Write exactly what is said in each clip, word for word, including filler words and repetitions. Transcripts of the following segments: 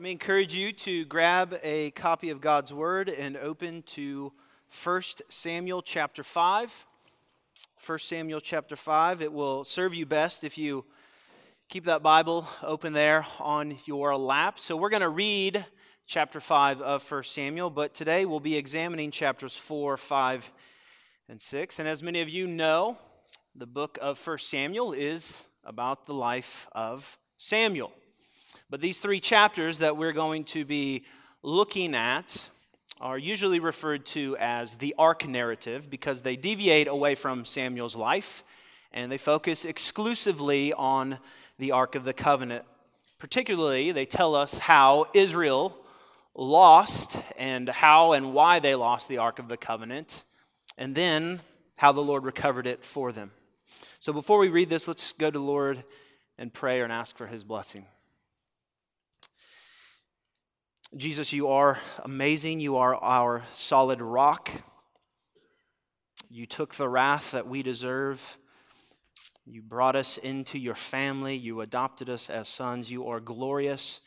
Let me encourage you to grab a copy of God's Word and open to First Samuel chapter five. First Samuel chapter five. It will serve you best if you keep that Bible open there on your lap. So we're going to read chapter five of First Samuel, but today we'll be examining chapters four, five, and six. And as many of you know, the book of First Samuel is about the life of Samuel. But these three chapters that we're going to be looking at are usually referred to as the ark narrative because they deviate away from Samuel's life and they focus exclusively on the Ark of the Covenant. Particularly, they tell us how Israel lost and how and why they lost the Ark of the Covenant, and then how the Lord recovered it for them. So before we read this, let's go to the Lord and pray and ask for His blessing. Jesus, you are amazing. You are our solid rock. You took the wrath that we deserve. You brought us into your family. You adopted us as sons. You are glorious.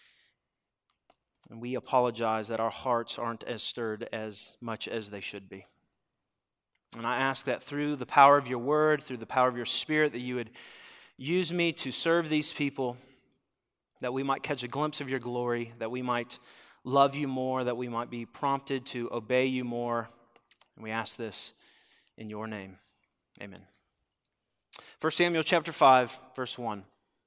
And we apologize that our hearts aren't as stirred as much as they should be. And I ask that through the power of your word, through the power of your Spirit, that you would use me to serve these people, that we might catch a glimpse of your glory, that we might love you more, that we might be prompted to obey you more. And we ask this in your name. Amen. First Samuel chapter five, verse one.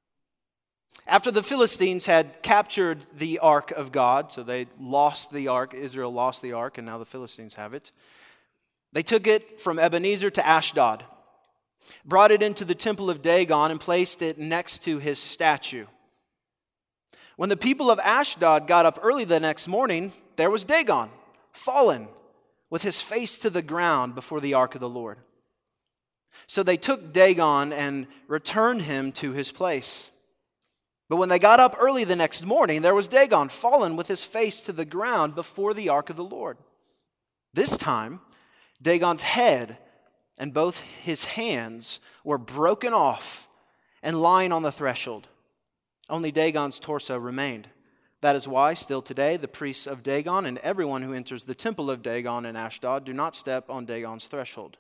After the Philistines had captured the ark of God, so they lost the ark, Israel lost the ark, and now the Philistines have it. They took it from Ebenezer to Ashdod, brought it into the temple of Dagon, and placed it next to his statue. When the people of Ashdod got up early the next morning, there was Dagon, fallen, with his face to the ground before the ark of the Lord. So they took Dagon and returned him to his place. But when they got up early the next morning, there was Dagon, fallen with his face to the ground before the ark of the Lord. This time, Dagon's head and both his hands were broken off and lying on the threshold. Only Dagon's torso remained. That is why, still today, the priests of Dagon and everyone who enters the temple of Dagon in Ashdod do not step on Dagon's threshold.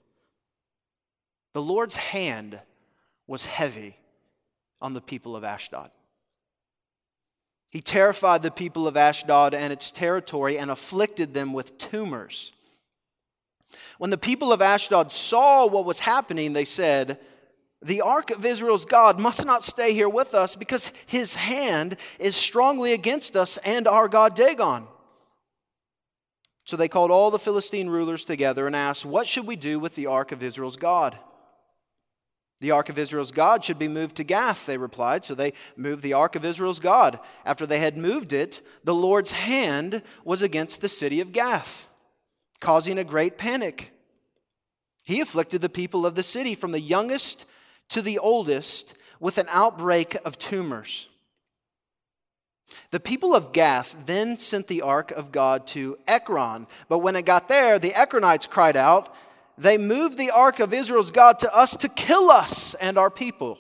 The Lord's hand was heavy on the people of Ashdod. He terrified the people of Ashdod and its territory and afflicted them with tumors. When the people of Ashdod saw what was happening, they said, "The ark of Israel's God must not stay here with us because his hand is strongly against us and our God Dagon." So they called all the Philistine rulers together and asked, "What should we do with the ark of Israel's God?" "The ark of Israel's God should be moved to Gath," they replied. So they moved the ark of Israel's God. After they had moved it, the Lord's hand was against the city of Gath, causing a great panic. He afflicted the people of the city from the youngest to the oldest with an outbreak of tumors. The people of Gath then sent the ark of God to Ekron, but when it got there, the Ekronites cried out, "They moved the ark of Israel's God to us to kill us and our people."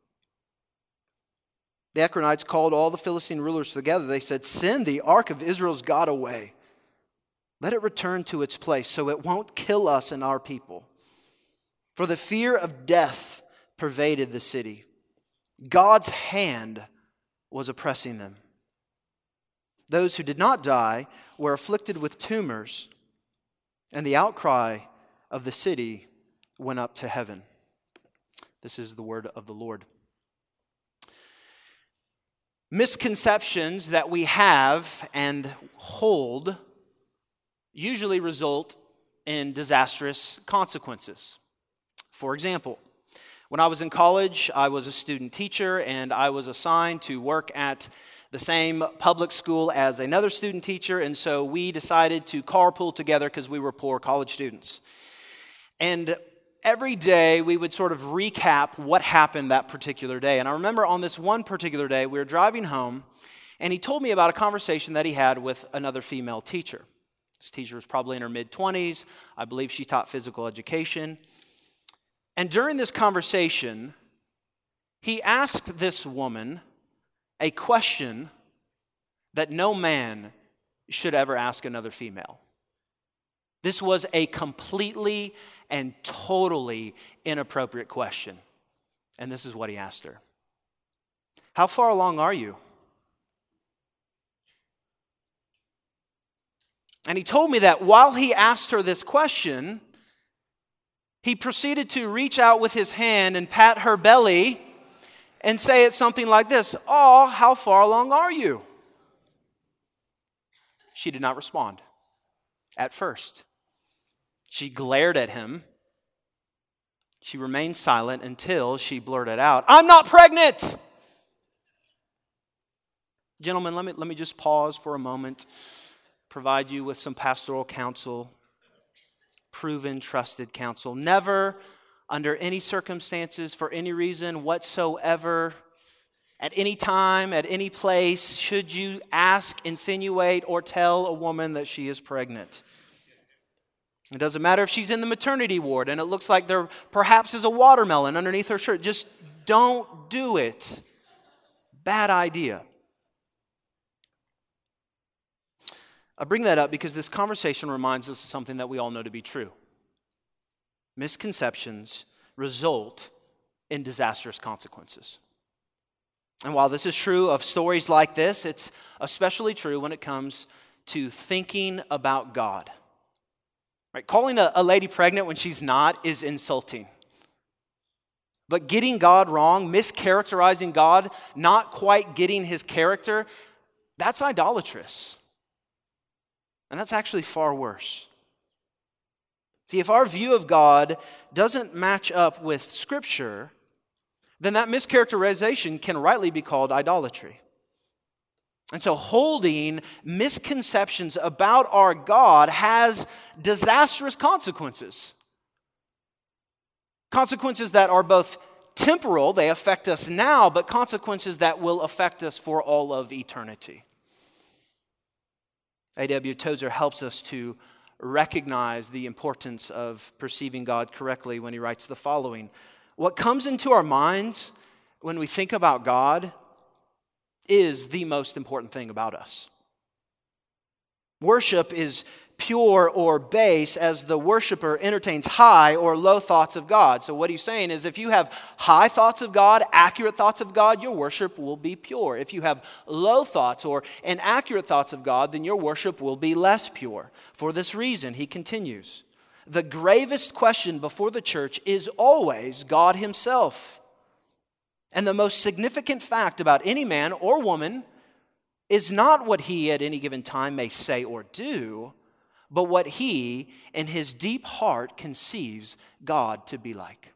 The Ekronites called all the Philistine rulers together. They said, "Send the ark of Israel's God away. Let it return to its place so it won't kill us and our people." For the fear of death pervaded the city. God's hand was oppressing them. Those who did not die were afflicted with tumors, and the outcry of the city went up to heaven. This is the word of the Lord. Misconceptions that we have and hold usually result in disastrous consequences. For example, when I was in college, I was a student teacher, and I was assigned to work at the same public school as another student teacher, and so we decided to carpool together because we were poor college students. And every day, we would sort of recap what happened that particular day. And I remember on this one particular day, we were driving home, and he told me about a conversation that he had with another female teacher. This teacher was probably in her mid-twenties. I believe she taught physical education. And during this conversation, he asked this woman a question that no man should ever ask another female. This was a completely and totally inappropriate question. And this is what he asked her. How far along are you? And he told me that while he asked her this question, he proceeded to reach out with his hand and pat her belly and say it something like this, "Oh, how far along are you?" She did not respond at first. She glared at him. She remained silent until she blurted out, "I'm not pregnant!" Gentlemen, let me, let me just pause for a moment, provide you with some pastoral counsel, proven, trusted counsel. Never, under any circumstances, for any reason whatsoever, at any time, at any place, should you ask, insinuate, or tell a woman that she is pregnant. It doesn't matter if she's in the maternity ward and it looks like there perhaps is a watermelon underneath her shirt. Just don't do it. Bad idea. I bring that up because this conversation reminds us of something that we all know to be true. Misconceptions result in disastrous consequences. And while this is true of stories like this, it's especially true when it comes to thinking about God. Right? Calling a, a lady pregnant when she's not is insulting. But getting God wrong, mischaracterizing God, not quite getting his character, that's idolatrous. And that's actually far worse. See, if our view of God doesn't match up with Scripture, then that mischaracterization can rightly be called idolatry. And so holding misconceptions about our God has disastrous consequences. Consequences that are both temporal, they affect us now, but consequences that will affect us for all of eternity. A W Tozer helps us to recognize the importance of perceiving God correctly when he writes the following. What comes into our minds when we think about God is the most important thing about us. Worship is pure or base as the worshiper entertains high or low thoughts of God. So what he's saying is if you have high thoughts of God, accurate thoughts of God, your worship will be pure. If you have low thoughts or inaccurate thoughts of God, then your worship will be less pure. For this reason, he continues, the gravest question before the church is always God himself. And the most significant fact about any man or woman is not what he at any given time may say or do, but what he in his deep heart conceives God to be like.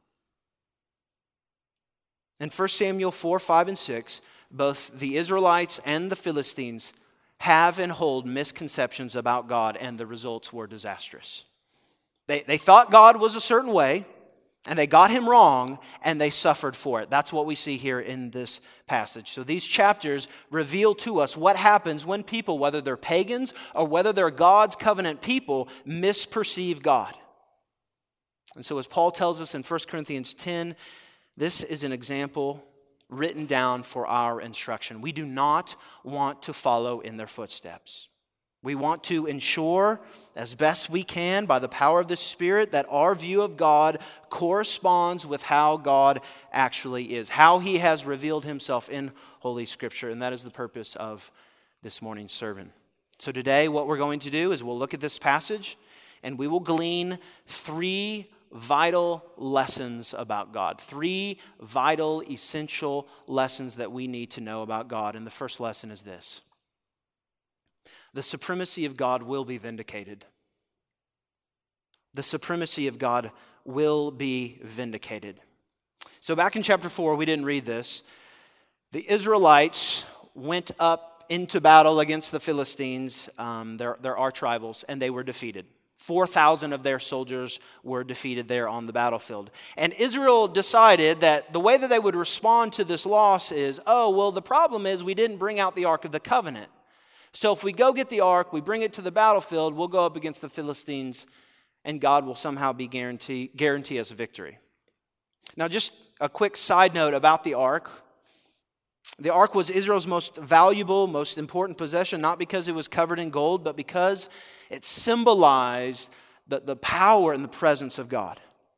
In First Samuel four, five, and six, both the Israelites and the Philistines have and hold misconceptions about God, and the results were disastrous. They, they thought God was a certain way, and they got him wrong, and they suffered for it. That's what we see here in this passage. So these chapters reveal to us what happens when people, whether they're pagans or whether they're God's covenant people, misperceive God. And so as Paul tells us in First Corinthians ten, this is an example written down for our instruction. We do not want to follow in their footsteps. We want to ensure as best we can by the power of the Spirit that our view of God corresponds with how God actually is, how he has revealed himself in Holy Scripture. And that is the purpose of this morning's sermon. So today what we're going to do is we'll look at this passage and we will glean three vital lessons about God. Three vital, essential lessons that we need to know about God. And the first lesson is this. The supremacy of God will be vindicated. The supremacy of God will be vindicated. So back in chapter four, we didn't read this. The Israelites went up into battle against the Philistines, um, their, their arch rivals, and they were defeated. four thousand of their soldiers were defeated there on the battlefield. And Israel decided that the way that they would respond to this loss is, oh, well, the problem is we didn't bring out the Ark of the Covenant. So if we go get the ark, we bring it to the battlefield, we'll go up against the Philistines, and God will somehow be guarantee, guarantee us victory. Now, just a quick side note about the ark. The ark was Israel's most valuable, most important possession, not because it was covered in gold, but because it symbolized the, the power and the presence of God.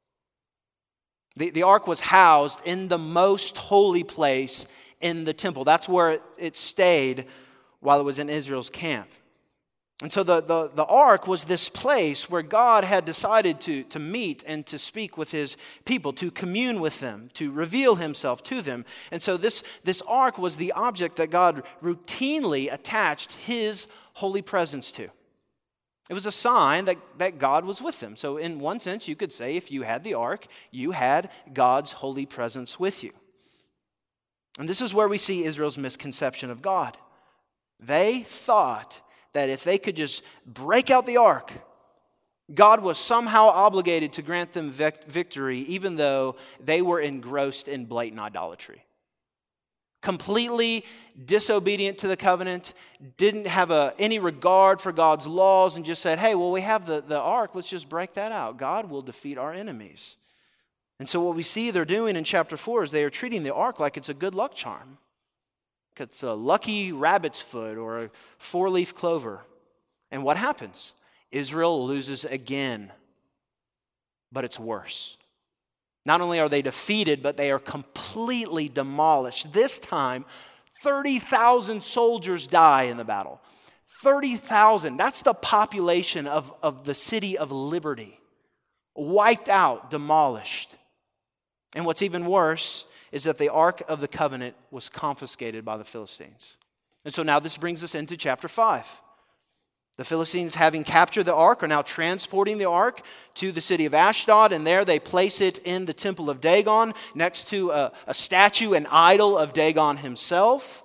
The, the ark was housed in the most holy place in the temple. That's where it, it stayed while it was in Israel's camp. And so the, the, the ark was this place where God had decided to, to meet and to speak with his people, to commune with them, to reveal himself to them. And so this, this ark was the object that God routinely attached his holy presence to. It was a sign that, that God was with them. So in one sense, you could say if you had the ark, you had God's holy presence with you. And this is where we see Israel's misconception of God. They thought that if they could just break out the ark, God was somehow obligated to grant them vic- victory, even though they were engrossed in blatant idolatry. Completely disobedient to the covenant, didn't have a, any regard for God's laws, and just said, hey, well, we have the, the ark, let's just break that out. God will defeat our enemies. And so what we see they're doing in chapter four is they are treating the ark like it's a good luck charm. It's a lucky rabbit's foot or a four-leaf clover. And what happens? Israel loses again. But it's worse. Not only are they defeated, but they are completely demolished. This time, thirty thousand soldiers die in the battle. thirty thousand. That's the population of, of the city of Liberty. Wiped out, demolished. And what's even worse is that the Ark of the Covenant was confiscated by the Philistines. And so now this brings us into chapter five. The Philistines, having captured the ark, are now transporting the ark to the city of Ashdod, and there they place it in the temple of Dagon, next to a, a statue, an idol of Dagon himself.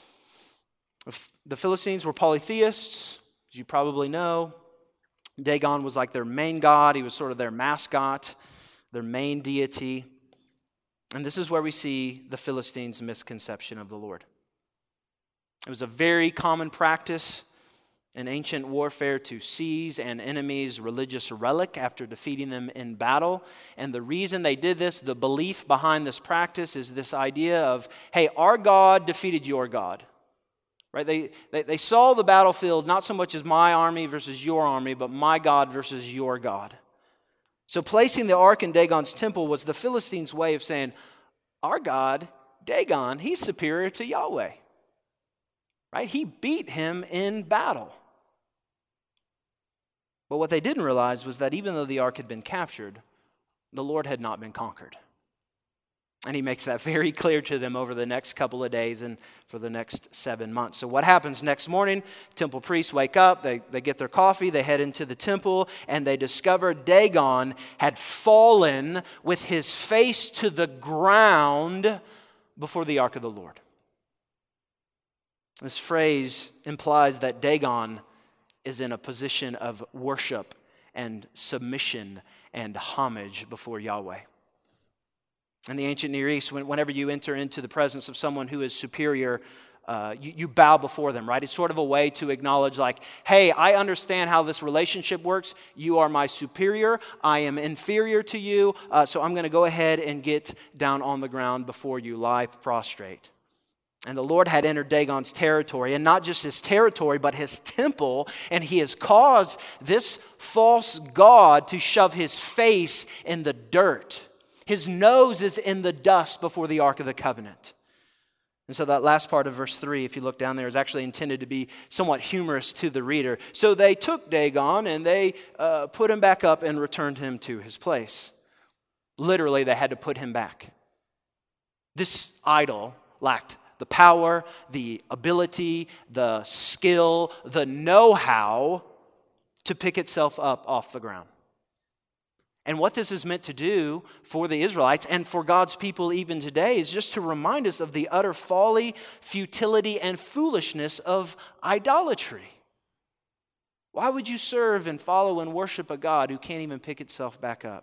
The Philistines were polytheists, as you probably know. Dagon was like their main god. He was sort of their mascot, their main deity. And this is where we see the Philistines' misconception of the Lord. It was a very common practice in ancient warfare to seize an enemy's religious relic after defeating them in battle. And the reason they did this, the belief behind this practice, is this idea of, hey, our God defeated your God. Right? They, they, they saw the battlefield not so much as my army versus your army, but my God versus your God. So placing the ark in Dagon's temple was the Philistines' way of saying, our God, Dagon, he's superior to Yahweh. Right? He beat him in battle. But what they didn't realize was that even though the ark had been captured, the Lord had not been conquered. And he makes that very clear to them over the next couple of days and for the next seven months. So what happens next morning? Temple priests wake up, they, they get their coffee, they head into the temple, and they discover Dagon had fallen with his face to the ground before the ark of the Lord. This phrase implies that Dagon is in a position of worship and submission and homage before Yahweh. In the ancient Near East, whenever you enter into the presence of someone who is superior, uh, you, you bow before them, right? It's sort of a way to acknowledge like, hey, I understand how this relationship works. You are my superior. I am inferior to you. Uh, so I'm going to go ahead and get down on the ground before you, lie prostrate. And the Lord had entered Dagon's territory, and not just his territory, but his temple, and he has caused this false god to shove his face in the dirt. His nose is in the dust before the Ark of the Covenant. And so that last part of verse three, if you look down there, is actually intended to be somewhat humorous to the reader. So they took Dagon and they uh, put him back up and returned him to his place. Literally, they had to put him back. This idol lacked the power, the ability, the skill, the know-how to pick itself up off the ground. And what this is meant to do for the Israelites and for God's people even today is just to remind us of the utter folly, futility, and foolishness of idolatry. Why would you serve and follow and worship a God who can't even pick itself back up?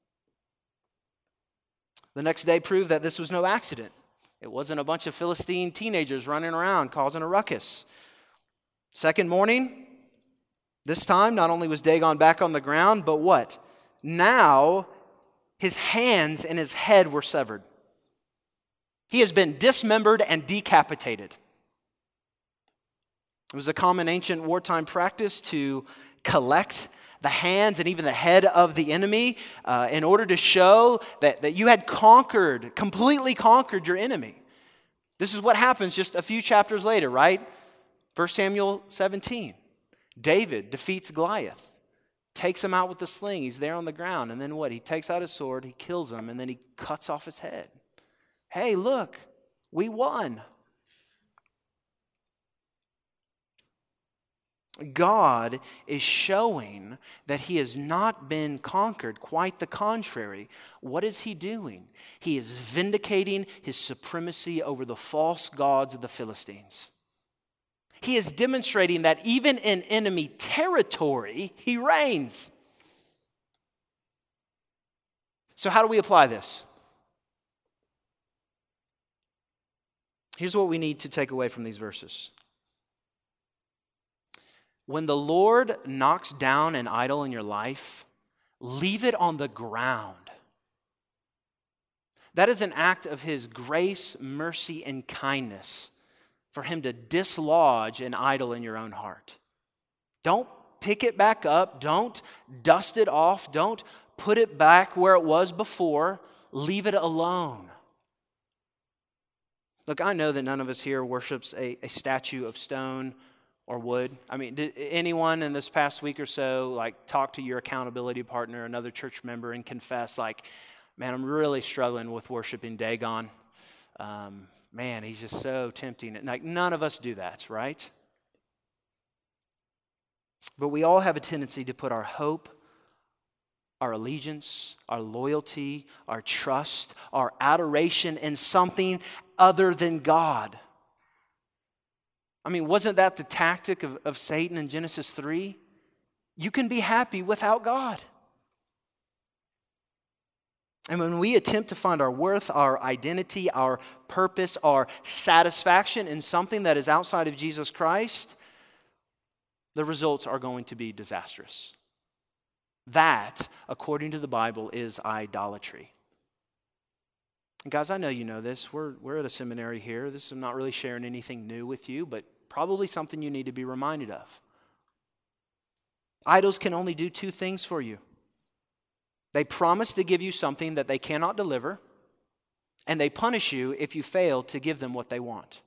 The next day proved that this was no accident. It wasn't a bunch of Philistine teenagers running around causing a ruckus. Second morning, this time not only was Dagon back on the ground, but what? Now, his hands and his head were severed. He has been dismembered and decapitated. It was a common ancient wartime practice to collect the hands and even the head of the enemy uh, in order to show that, that you had conquered, completely conquered your enemy. This is what happens just a few chapters later, right? First Samuel seventeen. David defeats Goliath, takes him out with the sling. He's there on the ground. And then what? He takes out his sword, he kills him, and then he cuts off his head. Hey, look, we won. God is showing that he has not been conquered. Quite the contrary. What is he doing? He is vindicating his supremacy over the false gods of the Philistines. He is demonstrating that even in enemy territory, he reigns. So how do we apply this? Here's what we need to take away from these verses. When the Lord knocks down an idol in your life, leave it on the ground. That is an act of his grace, mercy, and kindness for him to dislodge an idol in your own heart. Don't pick it back up. Don't dust it off. Don't put it back where it was before. Leave it alone. Look, I know that none of us here worships a, a statue of stone or wood. I mean, did anyone in this past week or so like talk to your accountability partner, another church member, and confess like, man, I'm really struggling with worshiping Dagon. Um, man, he's just so tempting. And like none of us do that, right? But we all have a tendency to put our hope, our allegiance, our loyalty, our trust, our adoration in something other than God. I mean, wasn't that the tactic of, of Satan in Genesis three? You can be happy without God. And when we attempt to find our worth, our identity, our purpose, our satisfaction in something that is outside of Jesus Christ, the results are going to be disastrous. That, according to the Bible, is idolatry. And guys, I know you know this. We're, we're at a seminary here. This is not really sharing anything new with you, but probably something you need to be reminded of. Idols can only do two things for you. They promise to give you something that they cannot deliver, and they punish you if you fail to give them what they want.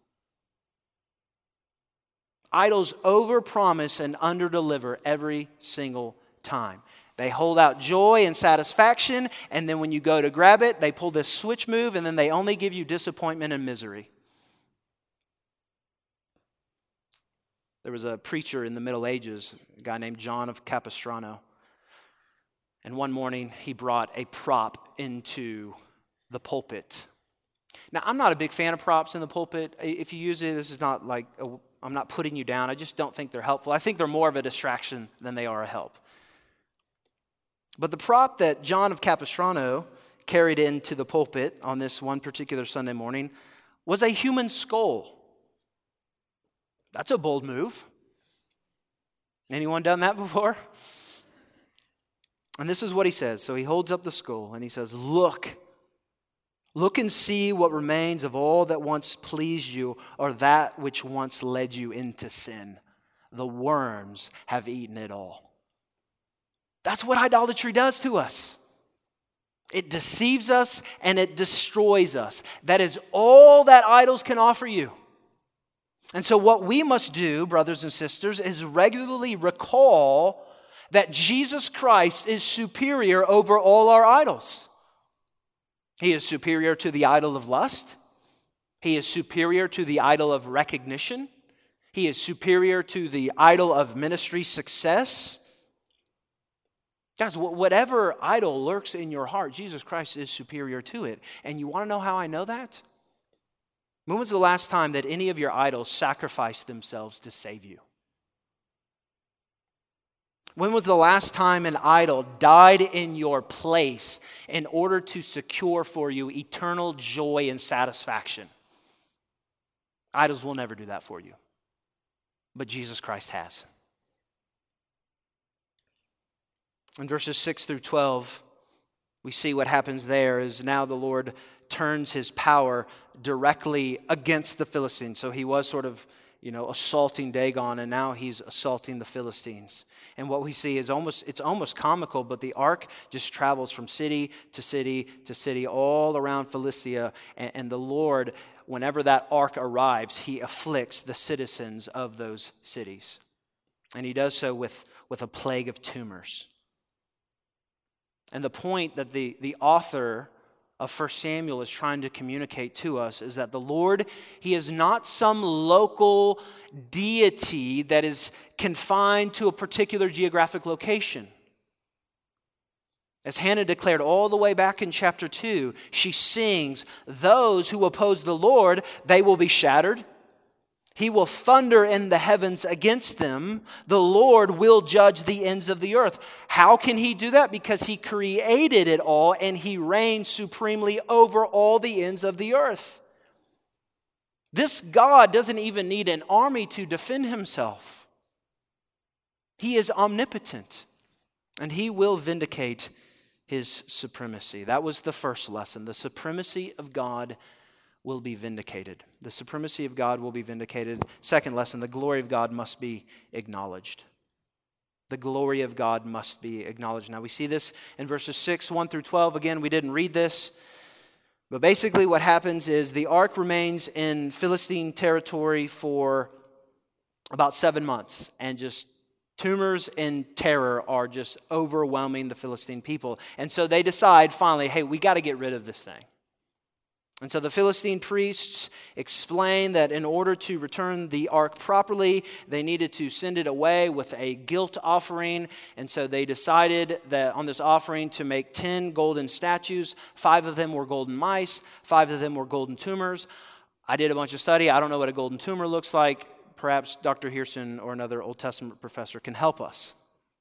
Idols overpromise and underdeliver every single time. They hold out joy and satisfaction, and then when you go to grab it, they pull this switch move, and then they only give you disappointment and misery. There was a preacher in the Middle Ages, a guy named John of Capistrano. And one morning, he brought a prop into the pulpit. Now, I'm not a big fan of props in the pulpit. If you use it, this is not like, a, I'm not putting you down. I just don't think they're helpful. I think they're more of a distraction than they are a help. But the prop that John of Capistrano carried into the pulpit on this one particular Sunday morning was a human skull. That's a bold move. Anyone done that before? And this is what he says. So he holds up the skull and he says, Look, look and see what remains of all that once pleased you, or that which once led you into sin. The worms have eaten it all. That's what idolatry does to us. It deceives us and it destroys us. That is all that idols can offer you. And so what we must do, brothers and sisters, is regularly recall that Jesus Christ is superior over all our idols. He is superior to the idol of lust. He is superior to the idol of recognition. He is superior to the idol of ministry success. Guys, whatever idol lurks in your heart, Jesus Christ is superior to it. And you want to know how I know that? When was the last time that any of your idols sacrificed themselves to save you? When was the last time an idol died in your place in order to secure for you eternal joy and satisfaction? Idols will never do that for you, but Jesus Christ has. In verses six through twelve, we see what happens there is now the Lord turns his power directly against the Philistines. So he was sort of, you know, assaulting Dagon, and now he's assaulting the Philistines. And what we see is almost, it's almost comical, but the ark just travels from city to city to city all around Philistia. And, and the Lord, whenever that ark arrives, he afflicts the citizens of those cities. And he does so with, with a plague of tumors. And the point that the, the author of First Samuel is trying to communicate to us is that the Lord, he is not some local deity that is confined to a particular geographic location. As Hannah declared all the way back in chapter two, she sings, "Those who oppose the Lord, they will be shattered. He will thunder in the heavens against them. The Lord will judge the ends of the earth." How can he do that? Because he created it all and he reigns supremely over all the ends of the earth. This God doesn't even need an army to defend himself. He is omnipotent and he will vindicate his supremacy. That was the first lesson. The supremacy of God will be vindicated. The supremacy of God will be vindicated. Second lesson, the glory of God must be acknowledged. The glory of God must be acknowledged. Now we see this in verses six, one through twelve. Again, we didn't read this. But basically what happens is the ark remains in Philistine territory for about seven months. And just tumors and terror are just overwhelming the Philistine people. And so they decide finally, hey, we got to get rid of this thing. And so the Philistine priests explain that in order to return the ark properly, they needed to send it away with a guilt offering. And so they decided that on this offering to make ten golden statues. Five of them were golden mice. Five of them were golden tumors. I did a bunch of study. I don't know what a golden tumor looks like. Perhaps Doctor Hearson or another Old Testament professor can help us.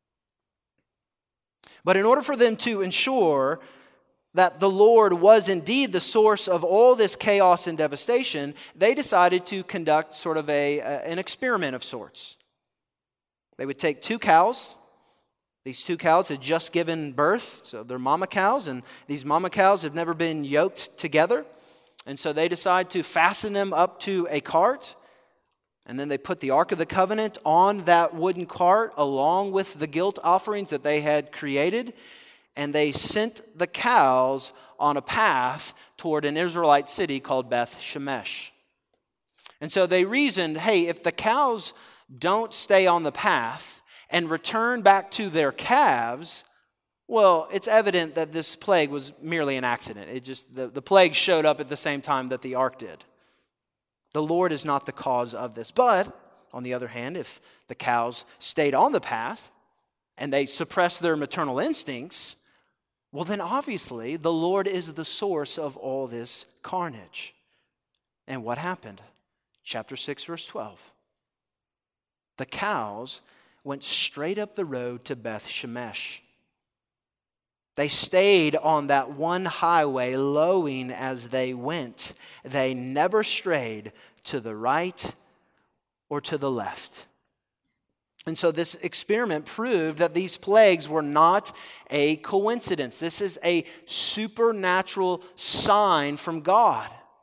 But in order for them to ensure that the Lord was indeed the source of all this chaos and devastation, they decided to conduct sort of a, a an experiment of sorts. They would take two cows. These two cows had just given birth, so they're mama cows, and these mama cows have never been yoked together. And so they decide to fasten them up to a cart, and then they put the Ark of the Covenant on that wooden cart along with the guilt offerings that they had created. And they sent the cows on a path toward an Israelite city called Beth Shemesh. And so they reasoned, hey, if the cows don't stay on the path and return back to their calves, well, it's evident that this plague was merely an accident. It just the, the plague showed up at the same time that the ark did. The Lord is not the cause of this. But, on the other hand, if the cows stayed on the path and they suppressed their maternal instincts, well, then obviously the Lord is the source of all this carnage. And what happened? Chapter six, verse twelve. The cows went straight up the road to Beth Shemesh. They stayed on that one highway, lowing as they went. They never strayed to the right or to the left. And so this experiment proved that these plagues were not a coincidence. This is a supernatural sign from God.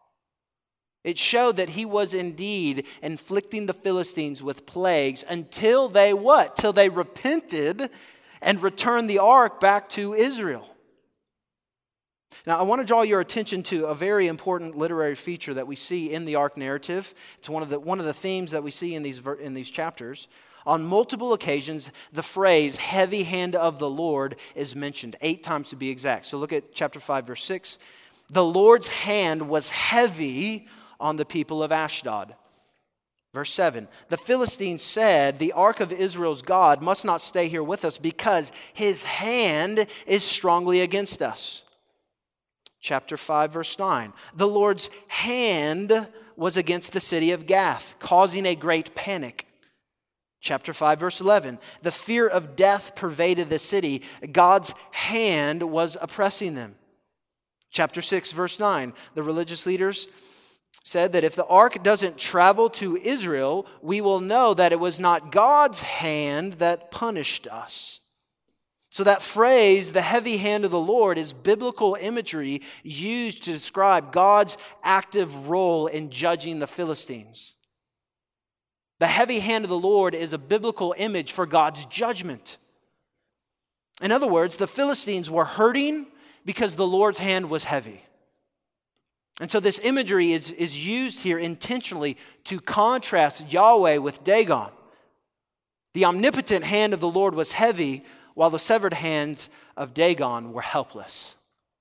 It showed that he was indeed inflicting the Philistines with plagues until they what? Till they repented and returned the ark back to Israel. Now, I want to draw your attention to a very important literary feature that we see in the ark narrative. It's one of the one of the themes that we see in these in these chapters. On multiple occasions, the phrase, heavy hand of the Lord, is mentioned, eight times to be exact. So look at chapter five, verse six. The Lord's hand was heavy on the people of Ashdod. Verse seven, the Philistines said, the ark of Israel's God must not stay here with us because his hand is strongly against us. Chapter five, verse nine, the Lord's hand was against the city of Gath, causing a great panic. Chapter five, verse eleven, the fear of death pervaded the city. God's hand was oppressing them. Chapter six, verse nine, the religious leaders said that if the ark doesn't travel to Israel, we will know that it was not God's hand that punished us. So that phrase, the heavy hand of the Lord, is biblical imagery used to describe God's active role in judging the Philistines. The heavy hand of the Lord is a biblical image for God's judgment. In other words, the Philistines were hurting because the Lord's hand was heavy. And so this imagery is, is used here intentionally to contrast Yahweh with Dagon. The omnipotent hand of the Lord was heavy, while the severed hands of Dagon were helpless.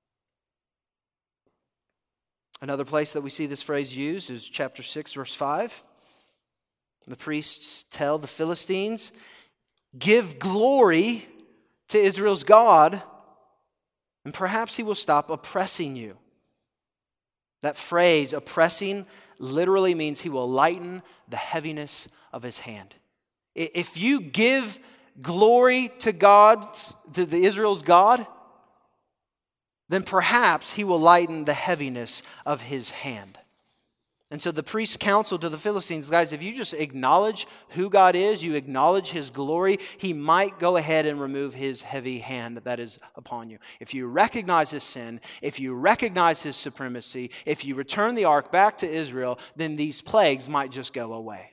Another place that we see this phrase used is chapter six, verse five. The priests tell the Philistines, "Give glory to Israel's God, and perhaps he will stop oppressing you." That phrase, oppressing, literally means he will lighten the heaviness of his hand. If you give glory to God, to the Israel's God, then perhaps he will lighten the heaviness of his hand. And so the priests counsel to the Philistines, guys, if you just acknowledge who God is, you acknowledge his glory, he might go ahead and remove his heavy hand that is upon you. If you recognize his sin, if you recognize his supremacy, if you return the ark back to Israel, then these plagues might just go away.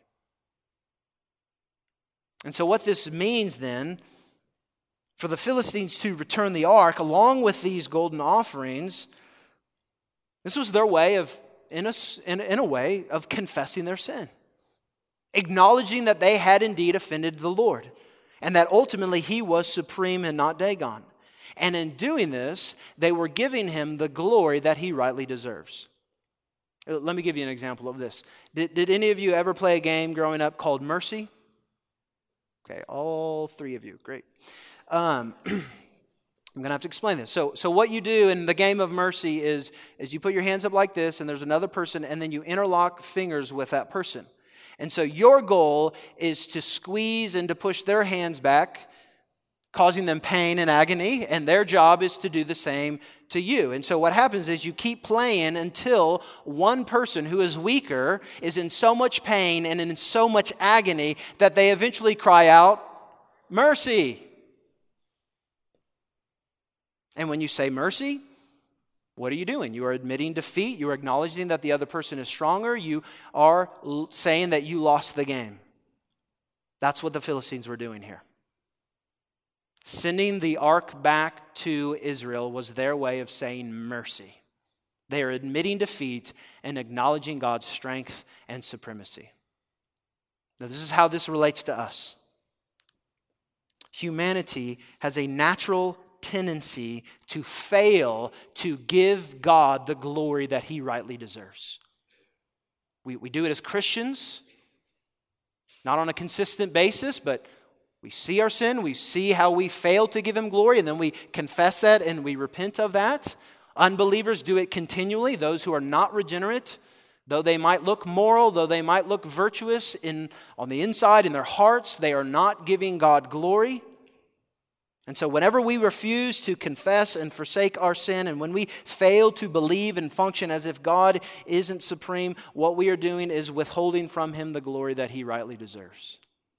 And so what this means then, for the Philistines to return the ark along with these golden offerings, this was their way of, in a, in, in a way, of confessing their sin. Acknowledging that they had indeed offended the Lord. And that ultimately he was supreme and not Dagon. And in doing this, they were giving him the glory that he rightly deserves. Let me give you an example of this. Did, did any of you ever play a game growing up called Mercy? Okay, all three of you. Great. Um, I'm going to have to explain this. So, so what you do in the game of Mercy is, is you put your hands up like this, and there's another person, and then you interlock fingers with that person. And so your goal is to squeeze and to push their hands back, causing them pain and agony, and their job is to do the same to you. And so what happens is you keep playing until one person who is weaker is in so much pain and in so much agony that they eventually cry out, "Mercy!" And when you say mercy, what are you doing? You are admitting defeat. You are acknowledging that the other person is stronger. You are saying that you lost the game. That's what the Philistines were doing here. Sending the ark back to Israel was their way of saying mercy. They are admitting defeat and acknowledging God's strength and supremacy. Now, this is how this relates to us. Humanity has a natural tendency to fail to give God the glory that he rightly deserves. We, we do it as Christians, not on a consistent basis, but we see our sin, we see how we fail to give him glory, and then we confess that and we repent of that. Unbelievers do it continually. Those who are not regenerate, though they might look moral, though they might look virtuous in, on the inside, in their hearts, they are not giving God glory. And so whenever we refuse to confess and forsake our sin, and when we fail to believe and function as if God isn't supreme, what we are doing is withholding from him the glory that he rightly deserves.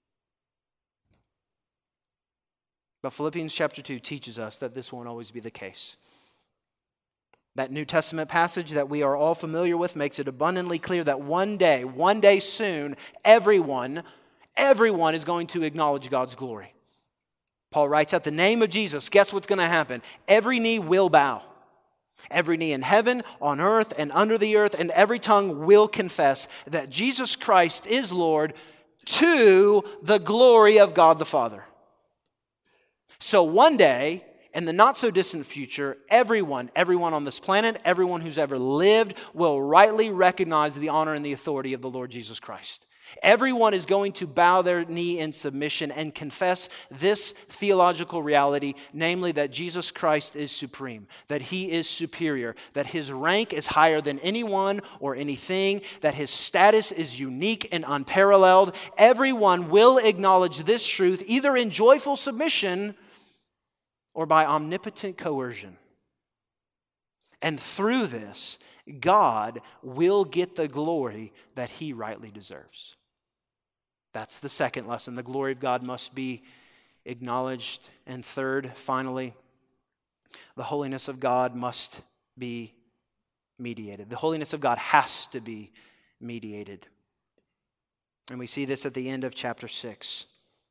But Philippians chapter two teaches us that this won't always be the case. That New Testament passage that we are all familiar with makes it abundantly clear that one day, one day soon, everyone, everyone is going to acknowledge God's glory. Paul writes, at the name of Jesus, guess what's going to happen? Every knee will bow. Every knee in heaven, on earth, and under the earth, and every tongue will confess that Jesus Christ is Lord to the glory of God the Father. So one day, in the not-so-distant future, everyone, everyone on this planet, everyone who's ever lived will rightly recognize the honor and the authority of the Lord Jesus Christ. Everyone is going to bow their knee in submission and confess this theological reality, namely that Jesus Christ is supreme, that he is superior, that his rank is higher than anyone or anything, that his status is unique and unparalleled. Everyone will acknowledge this truth either in joyful submission or by omnipotent coercion. And through this, God will get the glory that he rightly deserves. That's the second lesson. The glory of God must be acknowledged. And third, finally, the holiness of God must be mediated. The holiness of God has to be mediated. And we see this at the end of chapter six.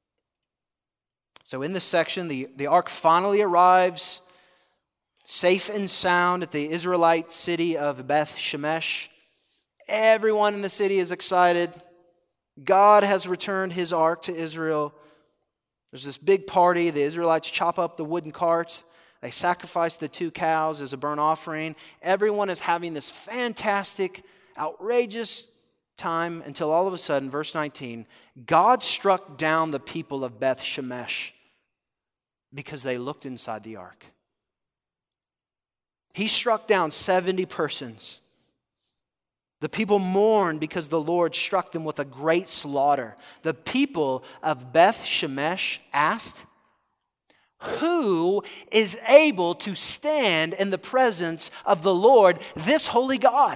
So in this section, the, the ark finally arrives safe and sound at the Israelite city of Beth Shemesh. Everyone in the city is excited. God has returned his ark to Israel. There's this big party. The Israelites chop up the wooden cart. They sacrifice the two cows as a burnt offering. Everyone is having this fantastic, outrageous time until all of a sudden, verse nineteen, God struck down the people of Beth Shemesh because they looked inside the ark. He struck down seventy persons. The people mourned because the Lord struck them with a great slaughter. The people of Beth Shemesh asked, "Who is able to stand in the presence of the Lord, this holy God?"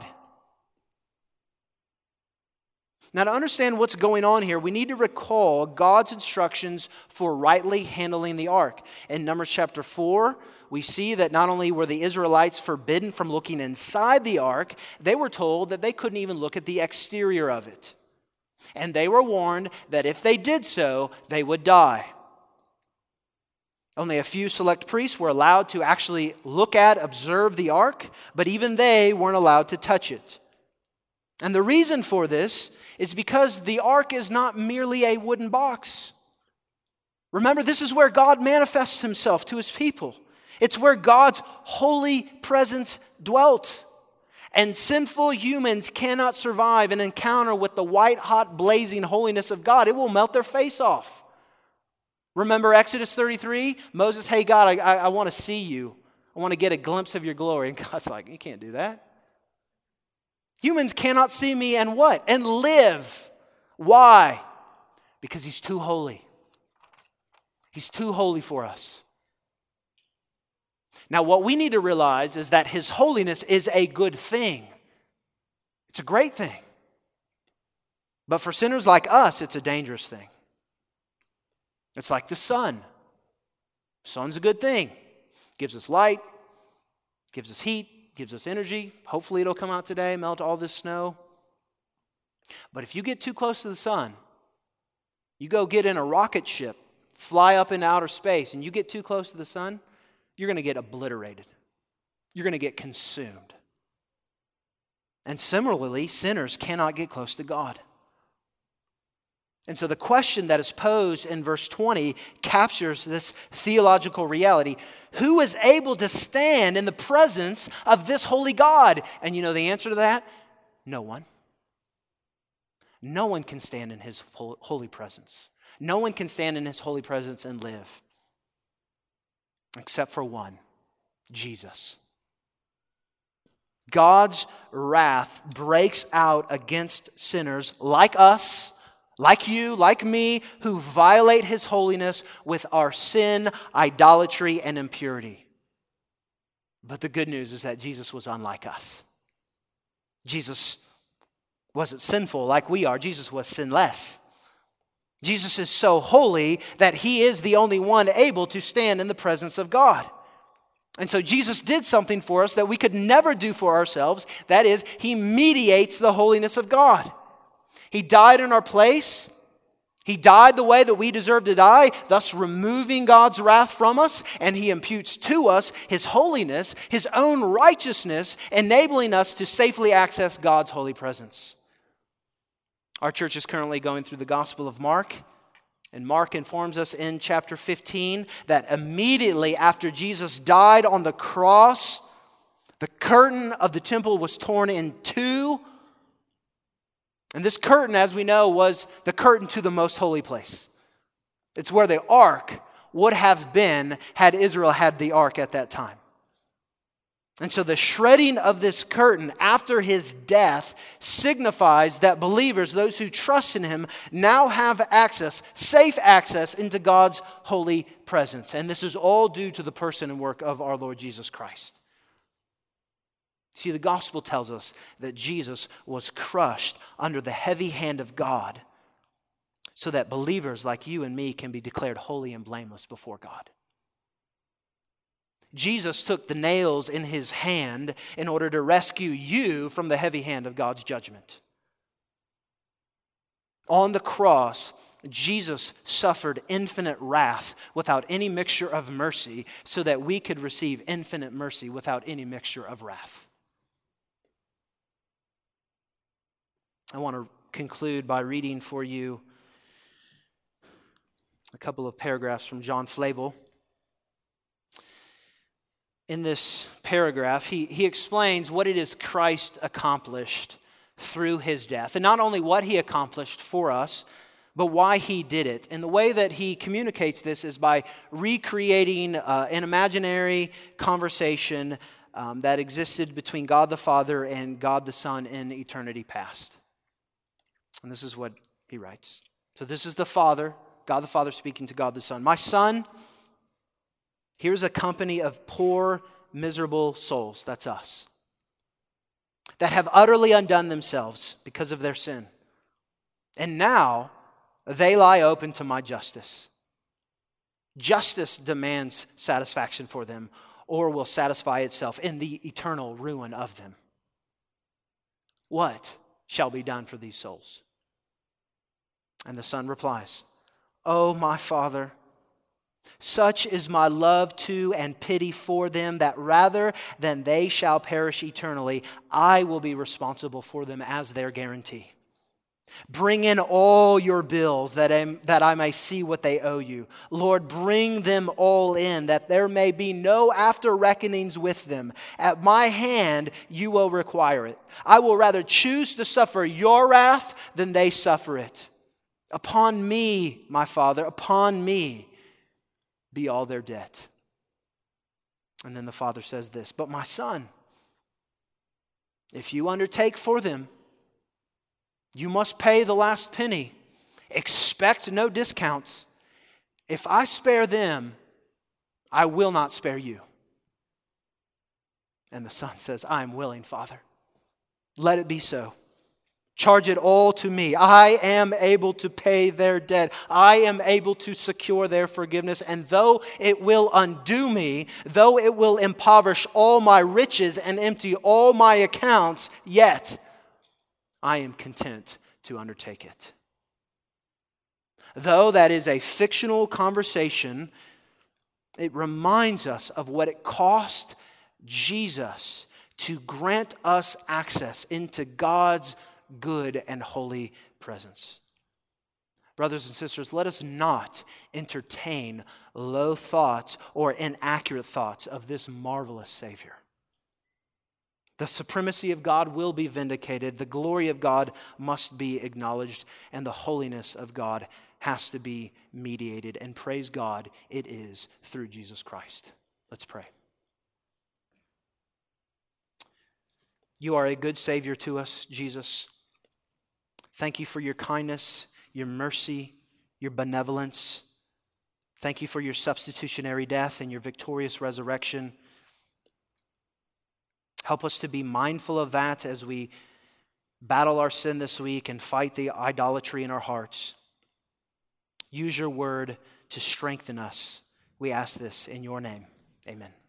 Now, to understand what's going on here, we need to recall God's instructions for rightly handling the ark. In Numbers chapter four, we see that not only were the Israelites forbidden from looking inside the ark, they were told that they couldn't even look at the exterior of it. And they were warned that if they did so, they would die. Only a few select priests were allowed to actually look at, observe the ark, but even they weren't allowed to touch it. And the reason for this is because the ark is not merely a wooden box. Remember, this is where God manifests himself to his people. It's where God's holy presence dwelt. And sinful humans cannot survive an encounter with the white-hot blazing holiness of God. It will melt their face off. Remember Exodus thirty-three? Moses, "Hey God, I, I, I want to see you. I want to get a glimpse of your glory." And God's like, "You can't do that. Humans cannot see me and what? And live." Why? Because he's too holy. He's too holy for us. Now, what we need to realize is that his holiness is a good thing. It's a great thing. But for sinners like us, it's a dangerous thing. It's like the sun. The sun's a good thing. Gives us light, gives us heat, gives us energy. Hopefully it'll come out today, melt all this snow. But if you get too close to the sun, you go get in a rocket ship, fly up into outer space, and you get too close to the sun, you're going to get obliterated. You're going to get consumed. And similarly, sinners cannot get close to God. And so the question that is posed in verse twenty captures this theological reality. Who is able to stand in the presence of this holy God? And you know the answer to that? No one. No one can stand in his holy presence. No one can stand in his holy presence and live. Except for one, Jesus. God's wrath breaks out against sinners like us, like you, like me, who violate his holiness with our sin, idolatry, and impurity. But the good news is that Jesus was unlike us. Jesus wasn't sinful like we are. Jesus was sinless. Jesus is so holy that he is the only one able to stand in the presence of God. And so Jesus did something for us that we could never do for ourselves. That is, he mediates the holiness of God. He died in our place. He died the way that we deserve to die, thus removing God's wrath from us, and he imputes to us his holiness, his own righteousness, enabling us to safely access God's holy presence. Our church is currently going through the Gospel of Mark, and Mark informs us in chapter fifteen that immediately after Jesus died on the cross, the curtain of the temple was torn in two. And this curtain, as we know, was the curtain to the most holy place. It's where the ark would have been had Israel had the ark at that time. And so the shredding of this curtain after his death signifies that believers, those who trust in him, now have access, safe access into God's holy presence. And this is all due to the person and work of our Lord Jesus Christ. See, the gospel tells us that Jesus was crushed under the heavy hand of God so that believers like you and me can be declared holy and blameless before God. Jesus took the nails in his hand in order to rescue you from the heavy hand of God's judgment. On the cross, Jesus suffered infinite wrath without any mixture of mercy so that we could receive infinite mercy without any mixture of wrath. I want to conclude by reading for you a couple of paragraphs from John Flavel. In this paragraph, he, he explains what it is Christ accomplished through his death. And not only what he accomplished for us, but why he did it. And the way that he communicates this is by recreating uh, an imaginary conversation um, that existed between God the Father and God the Son in eternity past. And this is what he writes. So this is the Father, God the Father speaking to God the Son. My son, here's a company of poor, miserable souls, that's us, that have utterly undone themselves because of their sin. And now they lie open to my justice. Justice demands satisfaction for them, or will satisfy itself in the eternal ruin of them. What shall be done for these souls? And the Son replies, "Oh, my Father, such is my love to and pity for them that rather than they shall perish eternally, I will be responsible for them as their guarantee. Bring in all your bills that I, that I may see what they owe you. Lord, bring them all in, that there may be no after reckonings with them. At my hand you will require it. I will rather choose to suffer your wrath than they suffer it. Upon me, my Father, upon me be all their debt." And then the Father says this, "But my Son, if you undertake for them, you must pay the last penny. Expect no discounts. If I spare them, I will not spare you." And the Son says, "I am willing, Father. Let it be so. Charge it all to me. I am able to pay their debt. I am able to secure their forgiveness. And though it will undo me, though it will impoverish all my riches and empty all my accounts, yet I am content to undertake it." Though that is a fictional conversation, it reminds us of what it cost Jesus to grant us access into God's good and holy presence. Brothers and sisters, let us not entertain low thoughts or inaccurate thoughts of this marvelous Savior. The supremacy of God will be vindicated, the glory of God must be acknowledged, and the holiness of God has to be mediated. And praise God, it is through Jesus Christ. Let's pray. You are a good Savior to us, Jesus. Thank you for your kindness, your mercy, your benevolence. Thank you for your substitutionary death and your victorious resurrection. Help us to be mindful of that as we battle our sin this week and fight the idolatry in our hearts. Use your word to strengthen us. We ask this in your name. Amen.